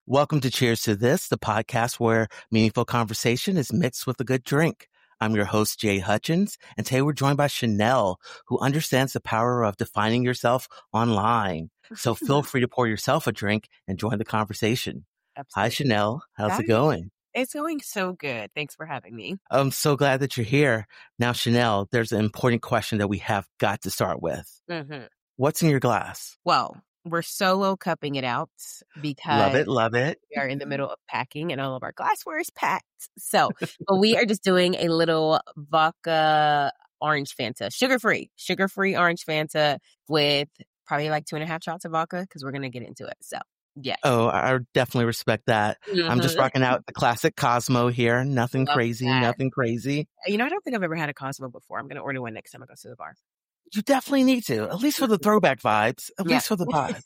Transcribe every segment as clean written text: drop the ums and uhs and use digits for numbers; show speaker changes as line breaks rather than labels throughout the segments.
Welcome to Cheers to This, the podcast where meaningful conversation is mixed with a good drink. I'm your host, Jay Hutchins, and today we're joined by Chanel, who understands the power of defining yourself online. So feel free to pour yourself a drink and join the conversation.
Absolutely.
Hi, Chanel. How's
Hi.
it going?
It's going so good. Thanks for having me.
I'm so glad that you're here. Now, Chanel, there's an important question that we have got to start with.
Mm-hmm.
What's in your glass?
Well, we're solo cupping it out because
Love it.
we are in the middle of packing and all of our glassware is packed. So, but we are just doing a little vodka orange Fanta, sugar-free orange Fanta with probably like 2.5 shots of vodka because we're going to get into it. So, yeah.
Oh, I definitely respect that.
Mm-hmm.
I'm just rocking out the classic Cosmo here. Nothing crazy.
That.
Nothing crazy.
I don't think I've ever had a Cosmo before. I'm going to order one next time I go to the bar.
You definitely need to, at least for the throwback vibes, at least for the vibe.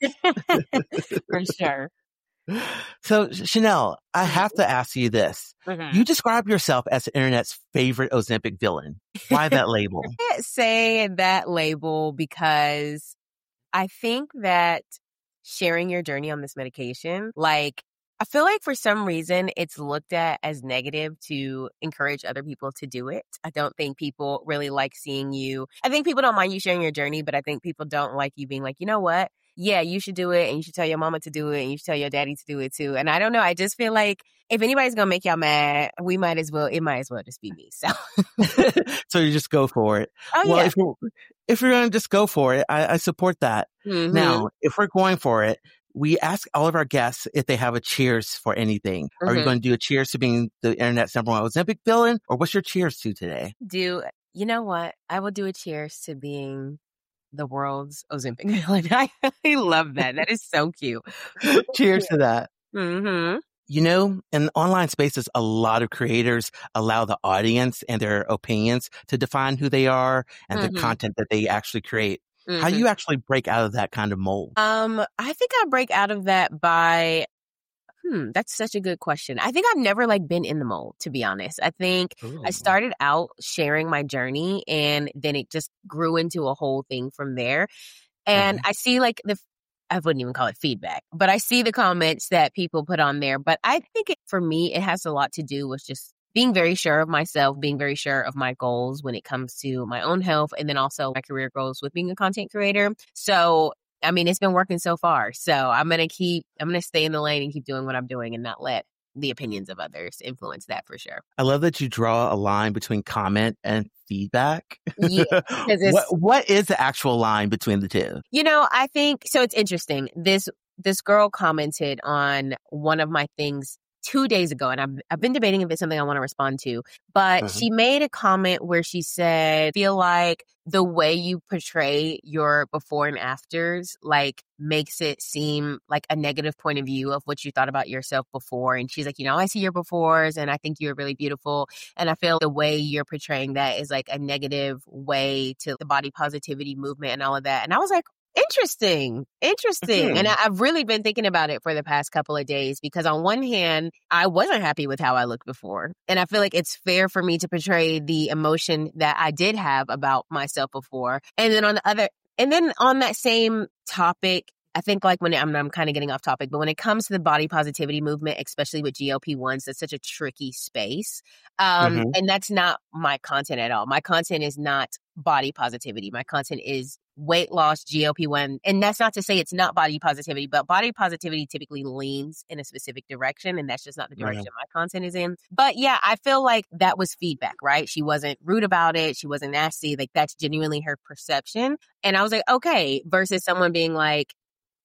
For sure.
So, Chanel, I have to ask you this.
Mm-hmm.
You describe yourself as the internet's favorite Ozempic villain. Why that label?
I can't say that label because I think that sharing your journey on this medication, I feel like for some reason it's looked at as negative to encourage other people to do it. I don't think people really like seeing you. I think people don't mind you sharing your journey, but I think people don't like you being like, you know what? Yeah, you should do it and you should tell your mama to do it and you should tell your daddy to do it too. And I don't know. I just feel like if anybody's going to make y'all mad, it might as well just be me. So,
So you just go for it.
Oh,
well,
yeah.
if you're going to just go for it, I support that.
Mm-hmm.
Now, if we're going for it, we ask all of our guests if they have a cheers for anything. Mm-hmm. Are you going to do a cheers to being the internet's number one Ozempic villain, or what's your cheers to today?
You know what? I will do a cheers to being the world's Ozempic villain. I love that. That is so cute.
Cheers to that.
Mm-hmm.
You know, in online spaces, a lot of creators allow the audience and their opinions to define who they are and the content that they actually create. Mm-hmm. How do you actually break out of that kind of mold?
I think I break out of that by, that's such a good question. I think I've never been in the mold, to be honest. I think I started out sharing my journey and then it just grew into a whole thing from there. And I see I wouldn't even call it feedback, but I see the comments that people put on there. But I think for me, it has a lot to do with just being very sure of myself, being very sure of my goals when it comes to my own health and then also my career goals with being a content creator. So, I mean, it's been working so far. So I'm going to stay in the lane and keep doing what I'm doing and not let the opinions of others influence that for sure.
I love that you draw a line between comment and feedback.
Yeah.
What is the actual line between the two?
I think, so it's interesting. This girl commented on one of my things 2 days ago, and I've been debating if it's something I want to respond to, but she made a comment where she said, feel like the way you portray your before and afters, makes it seem like a negative point of view of what you thought about yourself before. And she's like, I see your befores and I think you're really beautiful. And I feel the way you're portraying that is a negative way to the body positivity movement and all of that. And I was like, Interesting. And I've really been thinking about it for the past couple of days because on one hand, I wasn't happy with how I looked before. And I feel like it's fair for me to portray the emotion that I did have about myself before. And then on that same topic, I think when I'm kind of getting off topic, but when it comes to the body positivity movement, especially with GLP-1s, that's such a tricky space. And that's not my content at all. My content is not body positivity. My content is weight loss, GLP-1. And that's not to say it's not body positivity, but body positivity typically leans in a specific direction. And that's just not the direction my content is in. But yeah, I feel like that was feedback, right? She wasn't rude about it. She wasn't nasty. That's genuinely her perception. And I was like, okay, versus someone being like,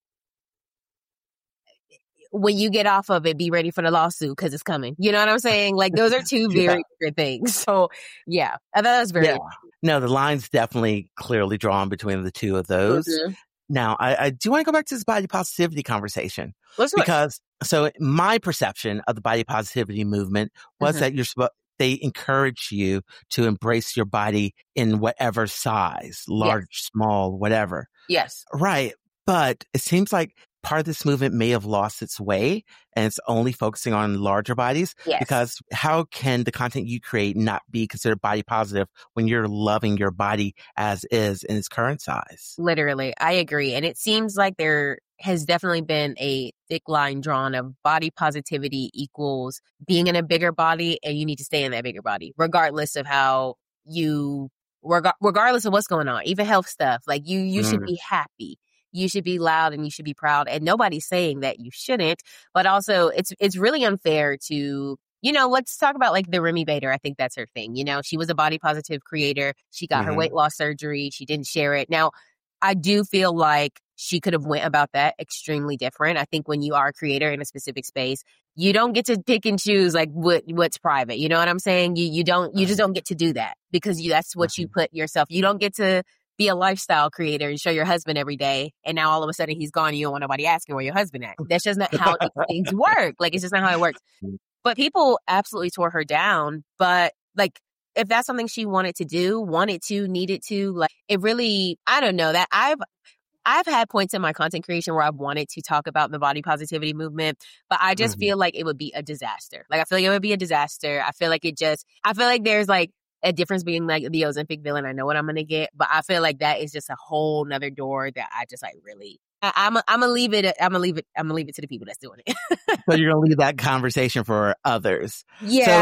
when you get off of it, be ready for the lawsuit because it's coming. You know what I'm saying? Those are two very different things. So yeah, I thought that was very
No, the line's definitely clearly drawn between the two of those. Now, I do want to go back to this body positivity conversation. So my perception of the body positivity movement was that they encourage you to embrace your body in whatever size, large, small, whatever.
Yes.
Right. But it seems like part of this movement may have lost its way and it's only focusing on larger bodies.
Yes.
Because how can the content you create not be considered body positive when you're loving your body as is in its current size?
Literally. I agree. And it seems like they're has definitely been a thick line drawn of body positivity equals being in a bigger body, and you need to stay in that bigger body, regardless of how you, regardless of what's going on, even health stuff. Like you should be happy. You should be loud and you should be proud. And nobody's saying that you shouldn't, but also it's really unfair to, let's talk about like the Remy Bader. I think that's her thing. She was a body positive creator. She got her weight loss surgery. She didn't share it. Now, I do feel like she could have went about that extremely different. I think when you are a creator in a specific space, you don't get to pick and choose like what's private. You know what I'm saying? You just don't get to do that because that's what you put yourself. You don't get to be a lifestyle creator and show your husband every day. And now all of a sudden he's gone and you don't want nobody asking where your husband at. That's just not how things work. Like, it's just not how it works. But people absolutely tore her down. But like, if that's something she wanted to do, needed to, like, it really, I don't know, that I've had points in my content creation where I've wanted to talk about the body positivity movement, but I just feel like it would be a disaster. Like, I feel like it would be a disaster. I feel like there's like a difference being like the Ozempic villain. I know what I'm going to get, but I feel like that is just a whole nother door that I just like really, I'm gonna leave it to the people that's doing it.
So you're going to leave that conversation for others.
Yeah.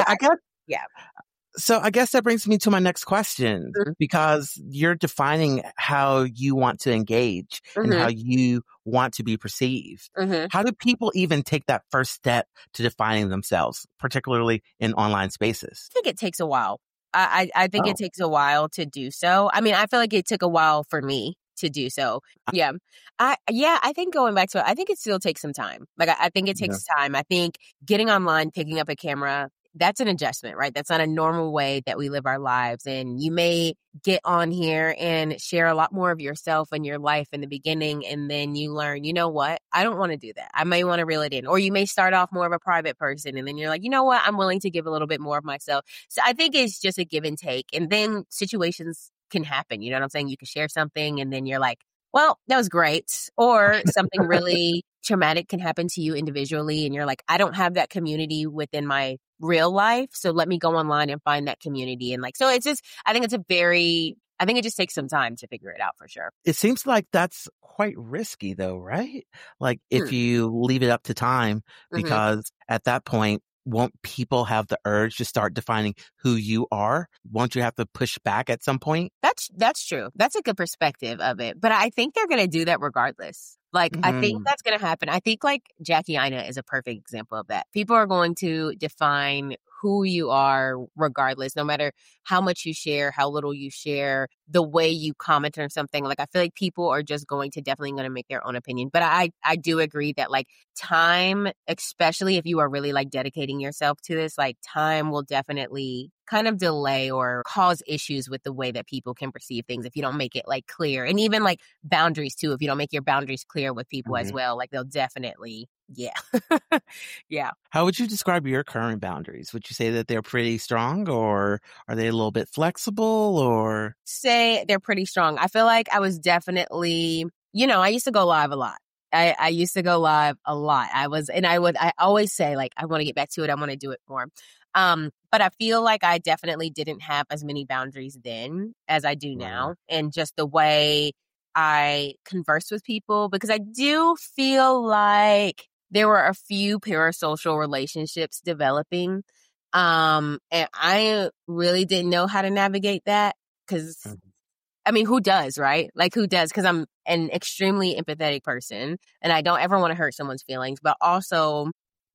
So I guess that brings me to my next question, because you're defining how you want to engage and how you want to be perceived. How do people even take that first step to defining themselves, particularly in online spaces?
I think it takes a while. I think it takes a while to do so. I mean, I feel like it took a while for me to do so. Yeah. I think going back to it, I think it still takes some time. Like, I think it takes time. I think getting online, picking up a camera, that's an adjustment, right? That's not a normal way that we live our lives. And you may get on here and share a lot more of yourself and your life in the beginning. And then you learn, you know what? I don't want to do that. I may want to reel it in. Or you may start off more of a private person. And then you're like, you know what? I'm willing to give a little bit more of myself. So I think it's just a give and take. And then situations can happen. You know what I'm saying? You can share something and then you're like, well, that was great. Or something really traumatic can happen to you individually. And you're like, I don't have that community within my real life. So let me go online and find that community. And like, so it's just, I think it just takes some time to figure it out for sure.
It seems like that's quite risky though, right? Like if you leave it up to time, because at that point, won't people have the urge to start defining who you are? Won't you have to push back at some point?
That's true. That's a good perspective of it. But I think they're going to do that regardless. Like, I think that's going to happen. I think like Jackie Aina is a perfect example of that. People are going to define who you are regardless, no matter how much you share, how little you share, the way you comment on something. Like, I feel like people are just going to make their own opinion. But I do agree that like time, especially if you are really like dedicating yourself to this, like time will definitely kind of delay or cause issues with the way that people can perceive things if you don't make it like clear. And even like boundaries too, if you don't make your boundaries clear with people as well, like they'll definitely, yeah.
How would you describe your current boundaries? Would you say that they're pretty strong, or are they a little bit flexible, or?
Say they're pretty strong. I feel like I was definitely, I used to go live a lot. I used to go live a lot. I always say like, I want to get back to it. I want to do it more. But I feel like I definitely didn't have as many boundaries then as I do now. And just the way I converse with people, because I do feel like there were a few parasocial relationships developing. And I really didn't know how to navigate that because, I mean, who does, right? Like, who does? Because I'm an extremely empathetic person and I don't ever want to hurt someone's feelings, but also,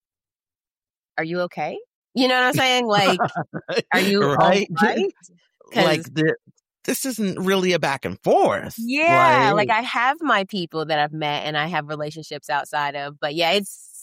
are you okay? You know what I'm saying? Like, are you right?
Like, this isn't really a back and forth.
Yeah. Like I have my people that I've met and I have relationships outside of, but yeah,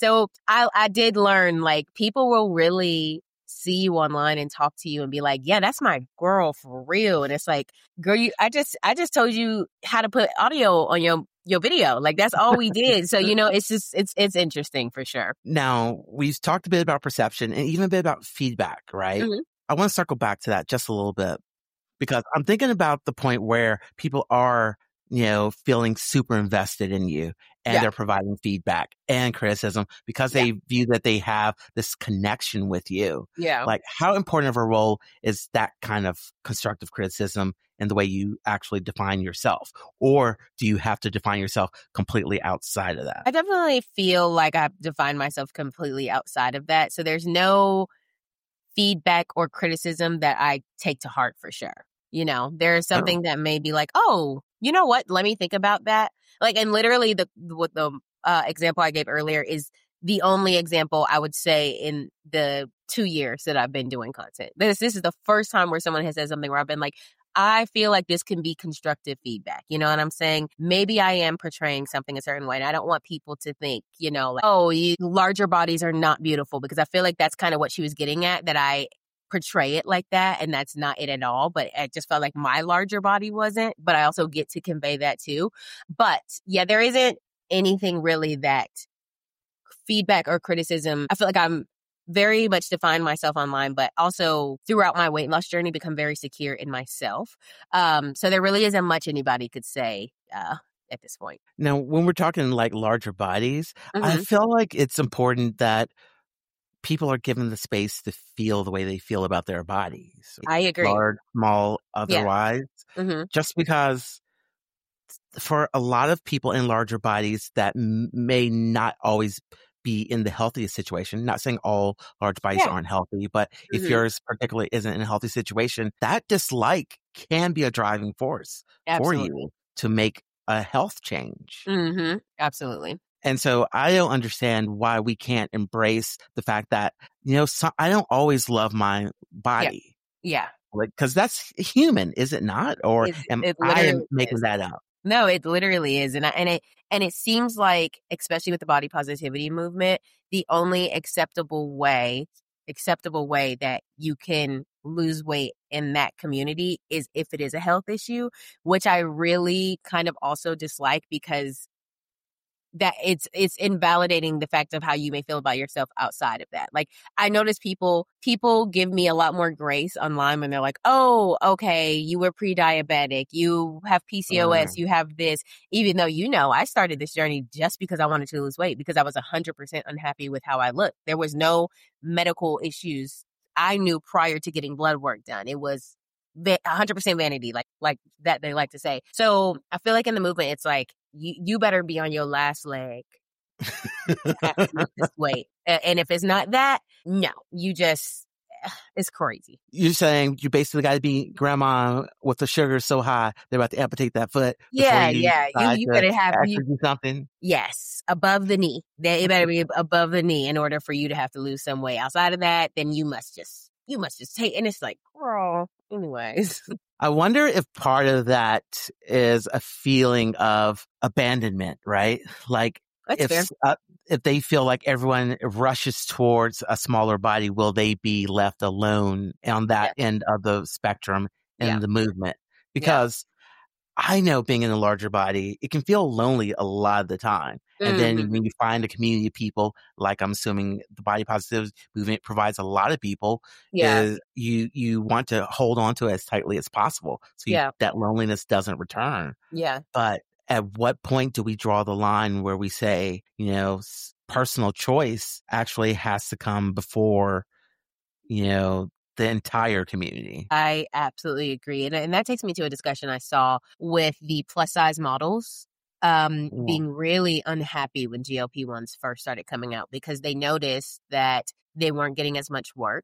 I did learn like people will really see you online and talk to you and be like, yeah, that's my girl for real. And it's like, girl, I just told you how to put audio on your video. Like that's all we did. So, it's interesting for sure.
Now we've talked a bit about perception and even a bit about feedback, right? I want to circle back to that just a little bit because I'm thinking about the point where people are, feeling super invested in you and they're providing feedback and criticism because they view that they have this connection with you.
Yeah.
Like, how important of a role is that kind of constructive criticism in the way you actually define yourself? Or do you have to define yourself completely outside of that?
I definitely feel like I've defined myself completely outside of that. So there's no feedback or criticism that I take to heart for sure. You know, there's something that may be like, oh, you know what? Let me think about that. Like, and literally the example I gave earlier is the only example I would say in the 2 years that I've been doing content. This is the first time where someone has said something where I've been like, I feel like this can be constructive feedback. You know what I'm saying? Maybe I am portraying something a certain way. And I don't want people to think, you know, like, oh, larger bodies are not beautiful, because I feel like that's kind of what she was getting at, that I portray it like that, and that's not it at all. But I just felt like my larger body wasn't, but I also get to convey that too. But yeah, there isn't anything really that feedback or criticism. I feel like I'm very much define myself online, but also throughout my weight loss journey become very secure in myself. So there really isn't much anybody could say at this point.
Now, when we're talking like larger bodies, I feel like it's important that people are given the space to feel the way they feel about their bodies.
I agree.
Large, small, otherwise. Just because for a lot of people in larger bodies that may not always be in the healthiest situation, not saying all large bodies aren't healthy, but if yours particularly isn't in a healthy situation, that dislike can be a driving force for you to make a health change.
Absolutely.
And so I don't understand why we can't embrace the fact that, you know, I don't always love my body.
Yeah.
Like, because that's human, is it not? Or am I making that up?
No, it literally is. And it seems like, especially with the body positivity movement, the only acceptable way that you can lose weight in that community is if it is a health issue, which I really kind of also dislike, because that it's invalidating the fact of how you may feel about yourself outside of that. Like, I notice people give me a lot more grace online when they're like, oh, okay, you were pre-diabetic, you have PCOS, you have this, even though, you know, I started this journey just because I wanted to lose weight, because I was 100% unhappy with how I looked. There was no medical issues I knew prior to getting blood work done. It was 100% vanity, like that they like to say. So I feel like in the movement, it's like, you better be on your last leg to lose this weight. And if it's not that, no, it's crazy.
You're saying you basically got to be grandma with the sugar so high, they're about to amputate that foot.
Yeah. You better have
do something.
Yes, above the knee. It better be above the knee in order for you to have to lose some weight. Outside of that, then you must just take, and it's like, girl, anyways.
I wonder if part of that is a feeling of abandonment, right? Like, if they feel like everyone rushes towards a smaller body, will they be left alone on that end of the spectrum in the movement? Because I know being in a larger body, it can feel lonely a lot of the time. And then when you find a community of people, like I'm assuming the body positivity movement provides a lot of people, is you want to hold on to it as tightly as possible. So that loneliness doesn't return.
Yeah.
But at what point do we draw the line where we say, you know, personal choice actually has to come before, you know, the entire community?
I absolutely agree. And that takes me to a discussion I saw with the plus size models being really unhappy when GLP-1s first started coming out, because they noticed that they weren't getting as much work.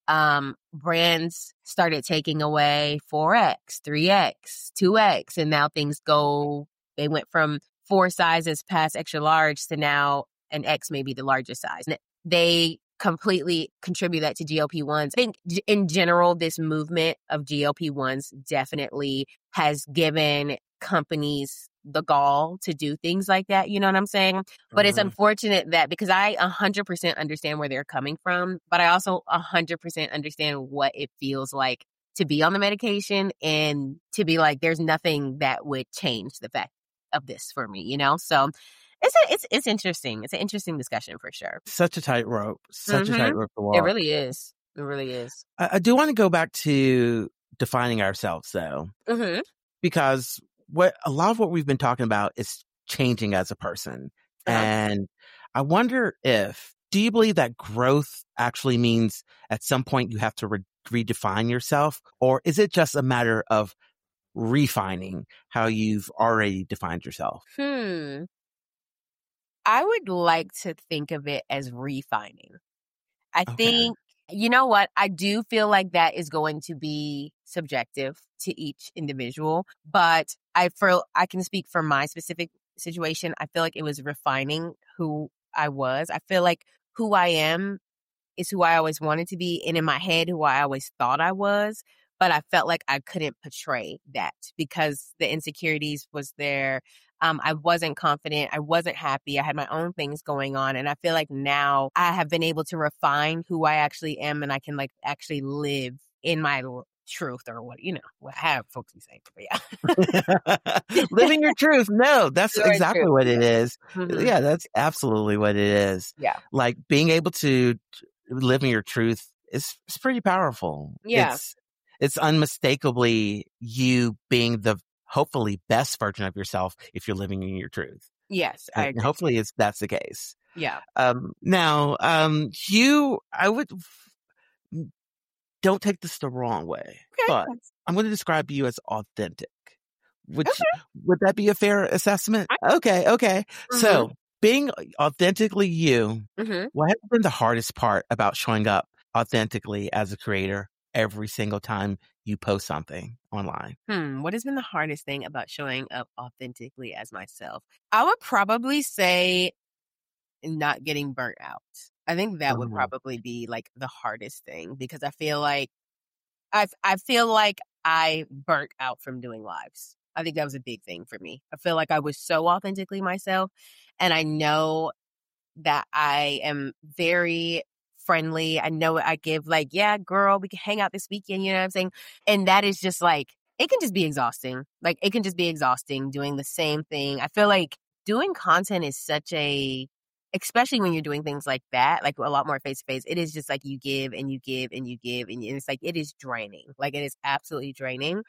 Brands started taking away 4X, 3X, 2X, and now they went from 4 sizes past extra large to now an X may be the largest size. They completely contribute that to GLP-1s. I think in general, this movement of GLP-1s definitely has given companies the gall to do things like that. You know what I'm saying? But it's unfortunate that, because I 100% understand where they're coming from, but I also 100% understand what it feels like to be on the medication and to be like, there's nothing that would change the fact of this for me, you know? So it's interesting. It's an interesting discussion for sure.
Such a tightrope. Such a tightrope to walk.
It really is. It really is.
I do want to go back to defining ourselves, though, because a lot of what we've been talking about is changing as a person. And I wonder do you believe that growth actually means at some point you have to redefine yourself, or is it just a matter of refining how you've already defined yourself?
I would like to think of it as refining. I think, you know what? I do feel like that is going to be subjective to each individual, but I can speak for my specific situation. I feel like it was refining who I was. I feel like who I am is who I always wanted to be, and in my head, who I always thought I was. But I felt like I couldn't portray that because the insecurities was there. I wasn't confident. I wasn't happy. I had my own things going on. And I feel like now I have been able to refine who I actually am, and I can like actually live in my truth, or what I have folks be saying, but
yeah. Living your truth. No, that's exactly what it is. Mm-hmm. Yeah, that's absolutely what it is.
Yeah.
Like being able to live in your truth is pretty powerful.
Yeah.
It's unmistakably you being the hopefully best version of yourself if you're living in your truth.
Yes. I agree.
Hopefully that's the case.
Yeah.
Now, don't take this the wrong way, but I'm going to describe you as authentic. Would that be a fair assessment? Okay. Mm-hmm. So being authentically you, what has been the hardest part about showing up authentically as a creator every single time you post something online?
What has been the hardest thing about showing up authentically as myself? I would probably say not getting burnt out. I think that would probably be like the hardest thing, because I feel like I burnt out from doing lives. I think that was a big thing for me. I feel like I was so authentically myself, and I know that I am very friendly. I know I give like, yeah, girl, we can hang out this weekend. You know what I'm saying? And that is just like, it can just be exhausting. Like it can just be exhausting doing the same thing. I feel like doing content is especially when you're doing things like that, like a lot more face to face, it is just like you give and you give and you give. And it's like, it is draining. Like it is absolutely draining.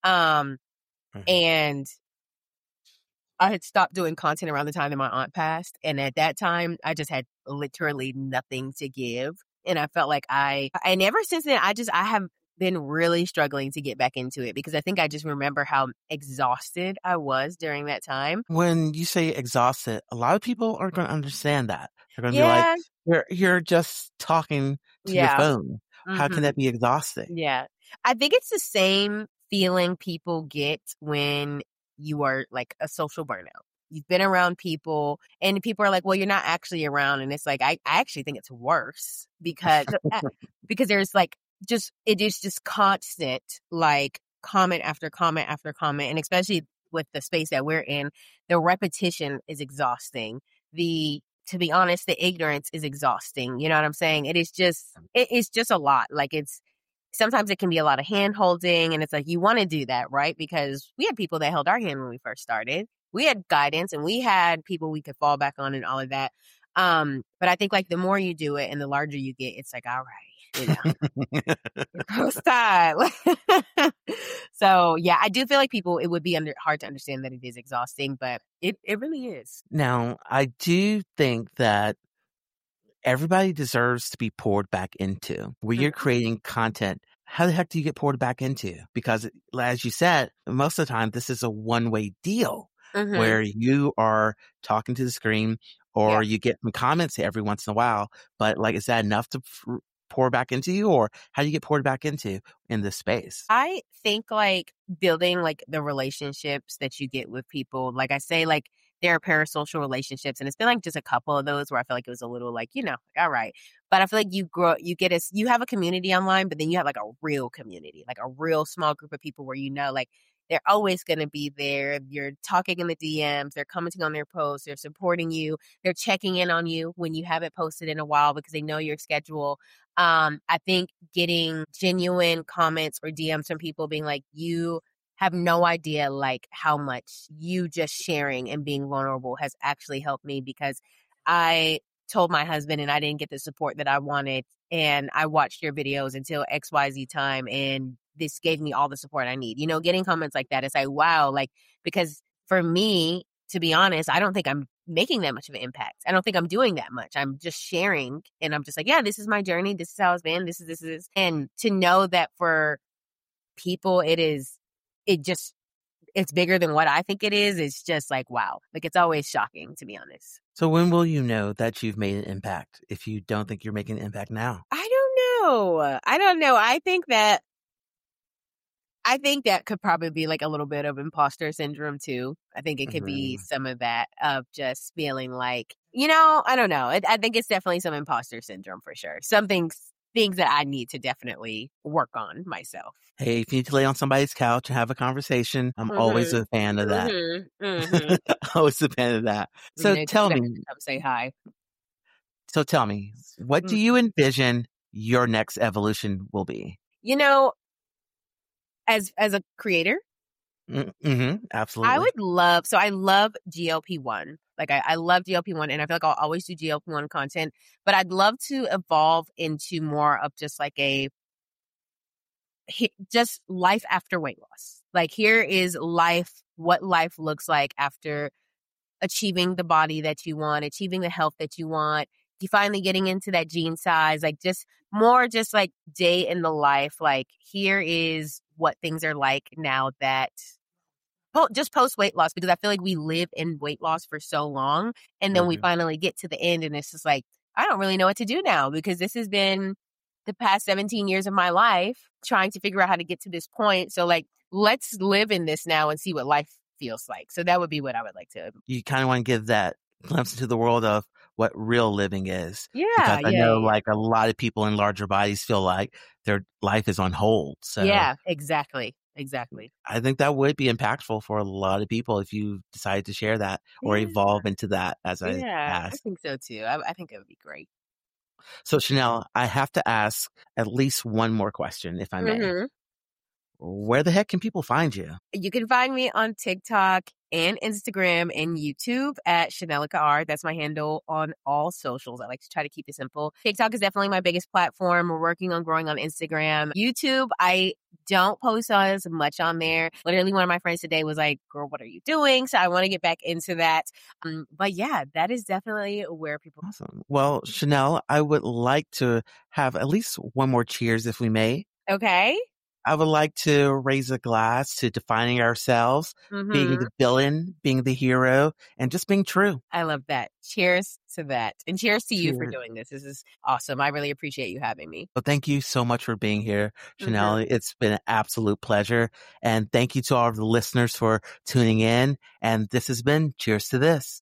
And I had stopped doing content around the time that my aunt passed. And at that time, I just had literally nothing to give. And I felt like and ever since then, I have been really struggling to get back into it, because I think I just remember how exhausted I was during that time.
When you say exhausted, a lot of people aren't going to understand that. They're going to be like, you're just talking to your phone. How can that be exhausting?
Yeah. I think it's the same feeling people get when you are like a social burnout. You've been around people and people are like, well, you're not actually around. And it's like, I actually think it's worse because there's like, it is just constant, like comment after comment after comment. And especially with the space that we're in, the repetition is exhausting. To be honest, the ignorance is exhausting. You know what I'm saying? It's just a lot. Like sometimes it can be a lot of hand holding, and it's like, you want to do that, right? Because we had people that held our hand when we first started. We had guidance and we had people we could fall back on and all of that. But I think like the more you do it and the larger you get, it's like, all right, it's time. So yeah, I do feel like it would be hard to understand that it is exhausting, but it really is.
Now, I do think that everybody deserves to be poured back into. When you're creating content, how the heck do you get poured back into? Because as you said, most of the time, this is a one-way deal where you are talking to the screen, or you get some comments every once in a while. But like, is that enough to pour back into you, or how do you get poured back into in this space?
I think like building like the relationships that you get with people, like I say, like there are parasocial relationships, and it's been like just a couple of those where I feel like it was a little like, all right. But I feel like you have a community online, but then you have like a real community, like a real small group of people where like they're always going to be there. You're talking in the DMs. They're commenting on their posts. They're supporting you. They're checking in on you when you haven't posted in a while because they know your schedule. I think getting genuine comments or DMs from people being like, you have no idea like how much you just sharing and being vulnerable has actually helped me, because I told my husband and I didn't get the support that I wanted. And I watched your videos until XYZ time, and this gave me all the support I need. Getting comments like that, it's like, wow, like, because for me, to be honest, I don't think I'm making that much of an impact. I don't think I'm doing that much. I'm just sharing and I'm just like, yeah, this is my journey. This is how it's been. This is. And to know that for people, it's bigger than what I think it is. It's just like, wow. Like, it's always shocking, to be honest.
So when will you know that you've made an impact if you don't think you're making an impact now?
I don't know. I think that could probably be like a little bit of imposter syndrome too. I think it could be some of that of just feeling like, I don't know. I think it's definitely some imposter syndrome for sure. Some things that I need to definitely work on myself.
Hey, if you need to lay on somebody's couch and have a conversation, I'm always a fan of that. Always a fan of that. So tell me.
Come say hi.
So tell me, what do you envision your next evolution will be?
As a creator,
absolutely.
I love GLP-1. Like I love GLP-1 and I feel like I'll always do GLP-1 content, but I'd love to evolve into more of just like just life after weight loss. Like here is what life looks like after achieving the body that you want, achieving the health that you want, you finally getting into that jean size, like just more just like day in the life. Like here is what things are like now that just post weight loss, because I feel like we live in weight loss for so long. And then we finally get to the end and it's just like, I don't really know what to do now because this has been the past 17 years of my life trying to figure out how to get to this point. So like, let's live in this now and see what life feels like. So that would be what I would like to.
You kind of want to give that glimpse into the world of what real living is.
Yeah.
Because I know like a lot of people in larger bodies feel like their life is on hold. So
yeah, exactly.
I think that would be impactful for a lot of people if you decide to share that or evolve into that as I asked.
I think so too. I think it would be great.
So Chanel, I have to ask at least one more question, if I may. Where the heck can people find you?
You can find me on TikTok and Instagram and YouTube at Chanelica R. That's my handle on all socials. I like to try to keep it simple. TikTok is definitely my biggest platform. We're working on growing on Instagram. YouTube, I don't post as much on there. Literally, one of my friends today was like, girl, what are you doing? So I want to get back into that. But yeah, that is definitely where people...
Awesome. Well, Chanel, I would like to have at least one more cheers if we may.
Okay.
I would like to raise a glass to defining ourselves, being the villain, being the hero, and just being true.
I love that. Cheers to that. And cheers to you for doing this. This is awesome. I really appreciate you having me.
Well, thank you so much for being here, Chanel. It's been an absolute pleasure. And thank you to all of the listeners for tuning in. And this has been Cheers to This.